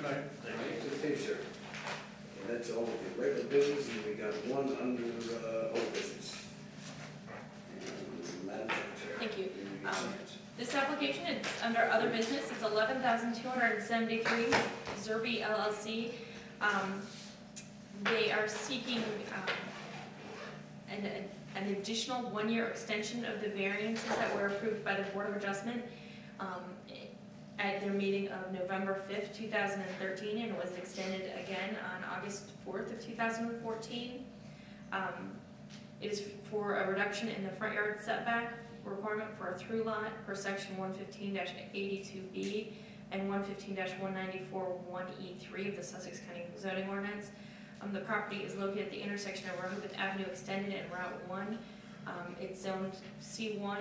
Good night. Thank you, sir. And that's all of the regular business, and we got one under old business. And Madam Secretary. Thank you. give me a chance. This application, it's under other business, it's 11,273, Zerby LLC. They are seeking an additional one-year extension of the variances that were approved by the Board of Adjustment at their meeting of November 5th, 2013, and was extended again on August 4th of 2014. It is for a reduction in the front yard setback requirement for a through lot per section 115-82B and 115-194-1E3 of the Sussex County zoning ordinance. The property is located at the intersection of Rehoboth Avenue Extended and Route 1. It's zoned C1,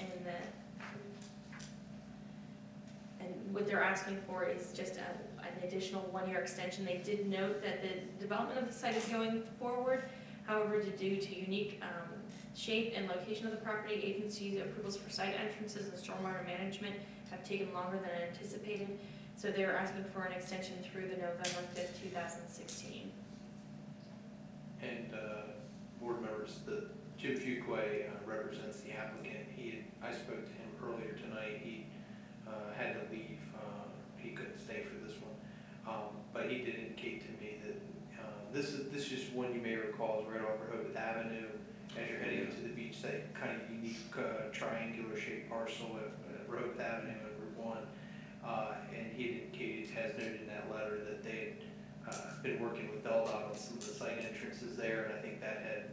and what they're asking for is just an additional one-year extension. They did note that the development of the site is going forward. However, due to unique shape and location of the property, agency approvals for site entrances and stormwater management have taken longer than anticipated. So they're asking for an extension through the November 5th, 2016. And board members, Jim Fuquay represents the applicant. I spoke to him earlier tonight. He had to leave. He couldn't stay for this one. But he did indicate to me that this is just one you may recall is right off Rehoboth Avenue. As you're heading into the beach, that kind of unique triangular shaped parcel at Rehoboth Avenue and Route 1. And he indicated, has noted in that letter, that they had been working with DelDOT on some of the site entrances there, and I think that had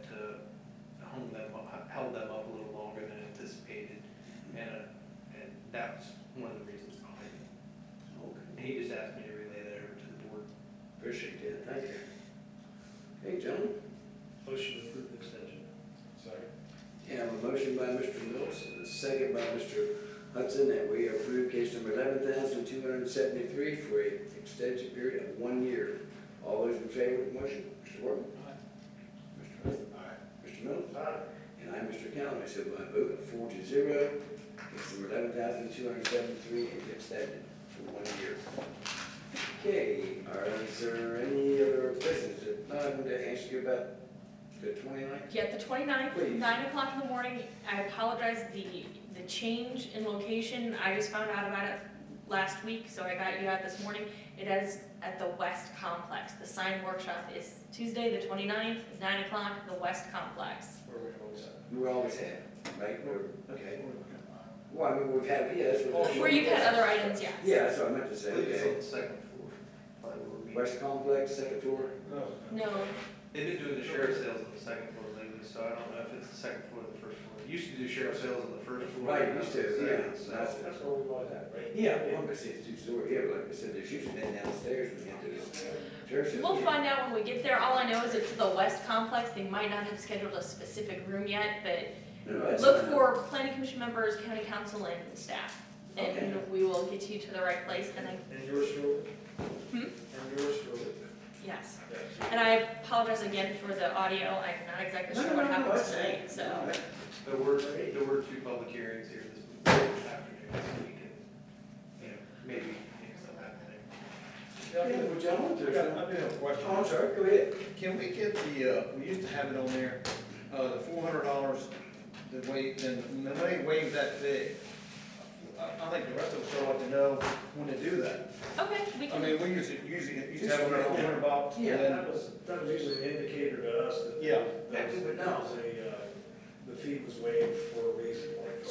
held them up a little longer than anticipated, and that was one of the reasons behind it. Okay. And he just asked me to relay that over to the board. Appreciate that, thank you. Hey, gentlemen. Motion to approve the extension. Second. You have a motion by Mr. Mills and a second by Mr. Hudson that we approve case number 11,273 for an extension period of 1 year. All those in favor of the motion? Mr. Worthing? Aye. Mr. Hudson? Aye. Mr. Mills? Aye. And I'm Mr. Callaway, so by a vote of 4-0, case number 11,273 is extended for 1 year. Okay, is there any other business? If not, I'm going to ask you about the 29th. Yeah, the 29th, Please. 9 o'clock in the morning. I apologize, the change in location, I just found out about it last week, so I got you out this morning. It is at the West Complex. The sign workshop is Tuesday, the 29th, 9 o'clock, the West Complex. Where we always at? We always have, right? Okay. Well, I mean, we've had, yeah, that's what. Where you've had other items, yes. Yeah, that's what I meant to say, I believe it's on okay. the second floor. West Complex, second floor. No. No, They've been doing the sheriff sales on the second floor lately, so I don't know if it's the second floor or the first floor. Used to do sheriff sales on the first floor. Right, used to, yeah. So That's where we always at, right? Yeah, well, I said it's two-story, yeah, but like I said, there's usually been downstairs when you enter this church. we'll find out when we get there. All I know is it's the West Complex. They might not have scheduled a specific room yet, but No, that's look fine. for planning commission members, county council, and staff. And Okay. we will get you to the right place, and And yours truly? Hmm? And yours truly? yes. Yes. And I apologize again for the audio. I'm not exactly sure what happened tonight, so. There were two public hearings here this afternoon, so we can, maybe make some happening. Yeah, well, gentlemen, I there's do no- have a question. Oh, I'm sorry, go ahead. Can we get the, we used to have it on there, the $400, the waive, and when they waive that fee, I think the rest of us would like to know when to do that. Okay, we I can, mean, we used to have it on $400. Yeah. and then- That was usually an indicator to us that. Yeah. That was the fee was waived for a reason. like-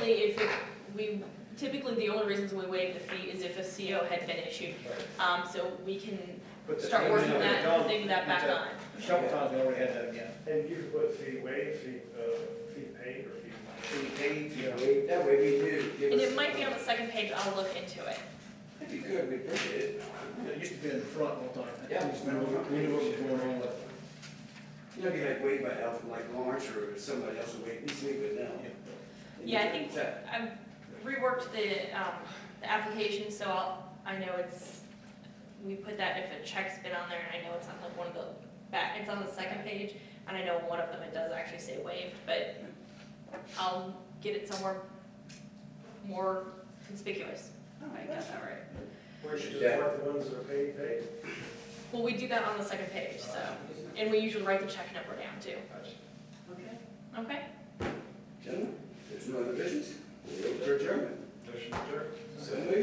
typically the only reasons we waive the fee is if a CO had been issued. So we can But the start thing working is, that, John, putting that back on. A couple times we already had that again. And you could put fee waived, fee paid, or fee. Fee paid, Yeah, that way we do. Give And us- it might be on the second page. I'll look into it. If you could, we appreciate it. It used to be in the front all the time. Yeah. We knew what was going on with it. You know, you had wait by Alpha like Lawrence or somebody else will wait this week, but no. Yeah, I think I've reworked the application, so I know we put that if a check's been on there, and I know it's on like one of the it's on the second page, and I know one of them it does actually say waived, but I'll get it somewhere more conspicuous. I got that right. We should just mark the ones that are paid, paid. Well, we do that on the second page, so, and we usually write the check number down too. Okay. Okay? Gentlemen, there's no other business, we'll go for adjournment. Motion adjourned. So moved.